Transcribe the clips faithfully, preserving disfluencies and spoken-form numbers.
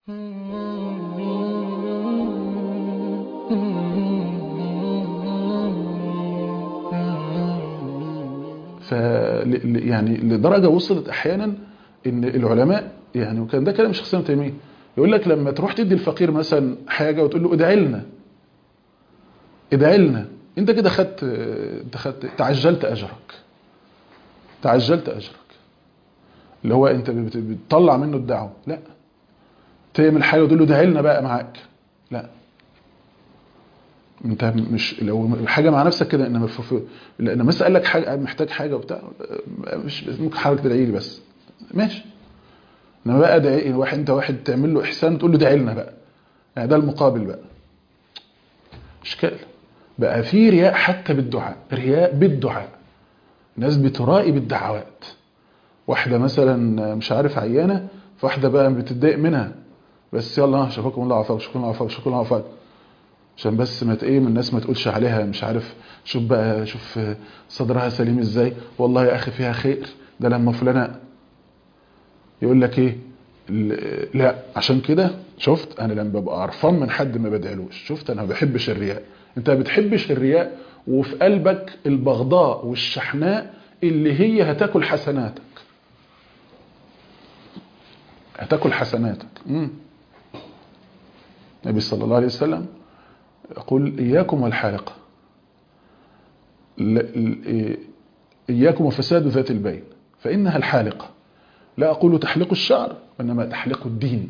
ف يعني لدرجة وصلت أحيانا إن العلماء يعني، وكان ده كلام شخص ابن تيمية، يقول لك لما تروح تدي الفقير مثلا حاجة وتقول له ادعي لنا ادعي لنا، انت كده خدت انت خدت تعجلت اجرك تعجلت اجرك اللي هو انت بت- بتطلع منه الدعوه. لا، تعمل حاجه وتقول له ادعي لنا بقى معاك. لا، انت مش لو حاجه مع نفسك كده، انما في في- لان مثلا قال لك حاجه محتاج حاجه وبتاع، مش ممكن حضرتك تدعي لي بس ماشي، انما بقى ادعي واحد، انت واحد تعمل له احسان تقول له ادعي لنا بقى، يعني ده المقابل بقى اشكال. بقى في رياء حتى بالدعاء، رياء بالدعاء، ناس بترائي بالدعوات. واحدة مثلا مش عارف عيانة، فواحدة بقى بتتضايق منها، بس يلا شفاكم الله عافاك، شكرا الله عافاك، شكرا الله عافاك، عشان بس ما ايه من الناس ما تقولش عليها مش عارف. شوف بقى، شوف صدرها سليم ازاي، والله يا اخي فيها خير، ده لما فلانة يقول لك ايه، ال- لا عشان كده شفت انا لما ببقى قرفان من حد ما بدعلوش، شفت انا ما بحبش الرياء. انت ما بتحبش الرياء وفي قلبك البغضاء والشحناء اللي هي هتاكل حسناتك، هتاكل حسناتك. امم النبي صلى الله عليه وسلم يقول إياكم والحالقة، ل- ل- إياكم وفساد ذات البين فإنها الحالقة، لا أقول تحلق الشعر وإنما تحلق الدين.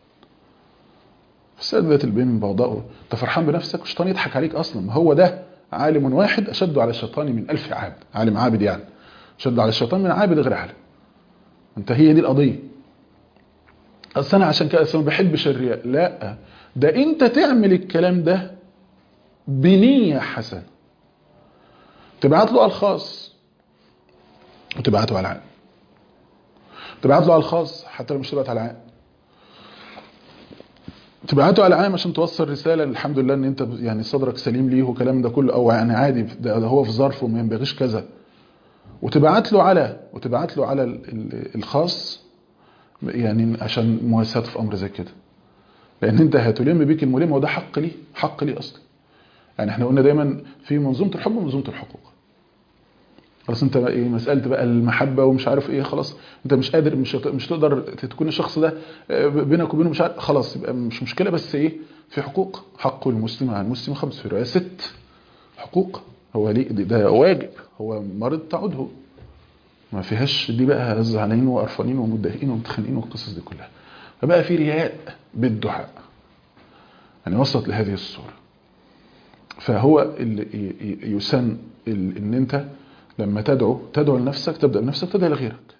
فساد ذات البين من بغضاء، أنت فرحان بنفسك والشيطان يضحك عليك أصلا. ما هو ده عالم واحد أشد على الشيطان من ألف عابد، عالم عابد يعني أشد على الشيطان من عابد غير عالم. أنت هي دي القضية. أصل أنا عشان كده أصلا ما بحبش الرياء، لا، ده أنت تعمل الكلام ده بنية حسنة، تبعت له على الخاص وتبعته على العام، تبعت له على الخاص حتى لو مش تبعت على العام، تبعته على العام عشان توصل رسالة الحمد لله ان انت يعني صدرك سليم ليه وكلام ده كله، او يعني عادي ده, ده هو في ظرفه وما ينبغيش كذا، وتبعت له على وتبعت له على ال- ال- الخاص، يعني عشان مواساة في امر زي كده، لان انت هتلم بيك الملم، وده حق ليه، حق ليه اصلا. يعني احنا قلنا دايما في منظومة الحب ومنظومة الحقوق. خلاص انت بقى ايه مساله بقى المحبه ومش عارف ايه، خلاص انت مش قادر، مش مش تقدر تكون الشخص ده بينك وبينه مش عارف، خلاص يبقى مش مشكله، بس ايه في حقوق، حق المسلم على المسلم خمس، في روايه ست حقوق، هو ليه ده واجب، هو مرض تعوده، ما فيهاش دي بقى زعلانين وقرفانين ومتضايقين ومتخانقين والقصص دي كلها. فبقى في رياء بالدعاء، يعني وصلت لهذه الصوره. فهو اللي يسن ان انت لما تدعو تدعو لنفسك، تبدا بنفسك، تدعي لغيرك.